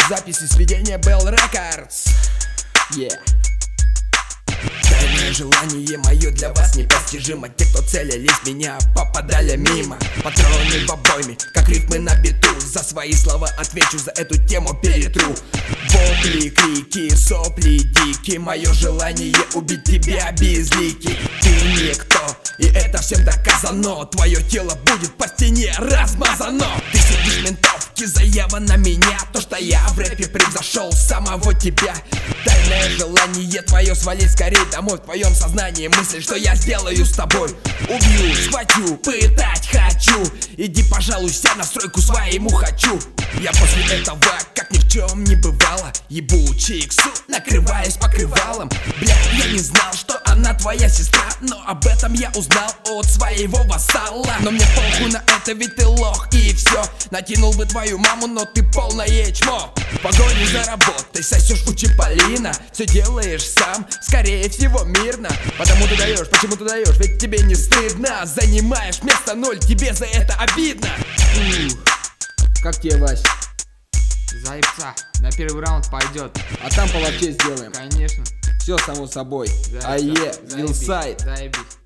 Записи сведения Bell Records. Тайное желание мое для вас непостижимо. Те, кто целились, меня попадали мимо. Патроны в обойме, как рифмы на биту. За свои слова отвечу, за эту тему перетру. Вопли, крики, сопли дикие. Мое желание убить тебя безликий. Ты никто, и это всем доказано. Твое тело будет по стене размазано. Ты сидишь в ментовке, заява на меня. То, что я в рэпе превзошел самого тебя. Тайное желание твое свалить скорее домой. В твоем сознании мысль, что я сделаю с тобой. Убью, схвачу, пытать хочу. Иди, пожалуйся, на стройку своему хочу. Я после этого, как ни в чем не бывало, ебу чиксу, накрываясь покрывалом. Бля, я не знал, что она твоя сестра, но об этом я узнал от своего вассала. Но мне похуй на это, ведь ты лох и все. Накинул бы твою маму, но ты полное чмо. В погоне за работой сосешь у Чиполлино. Все делаешь сам, скорее всего мирно. Потому ты даешь, почему ты даешь, ведь тебе не стыдно. Занимаешь место 0, тебе за это обидно. Как тебе, Вась? Заебца, на первый раунд пойдет. А там по лапте сделаем. Конечно. Все само собой. Заебца, Вилсайд. заебись.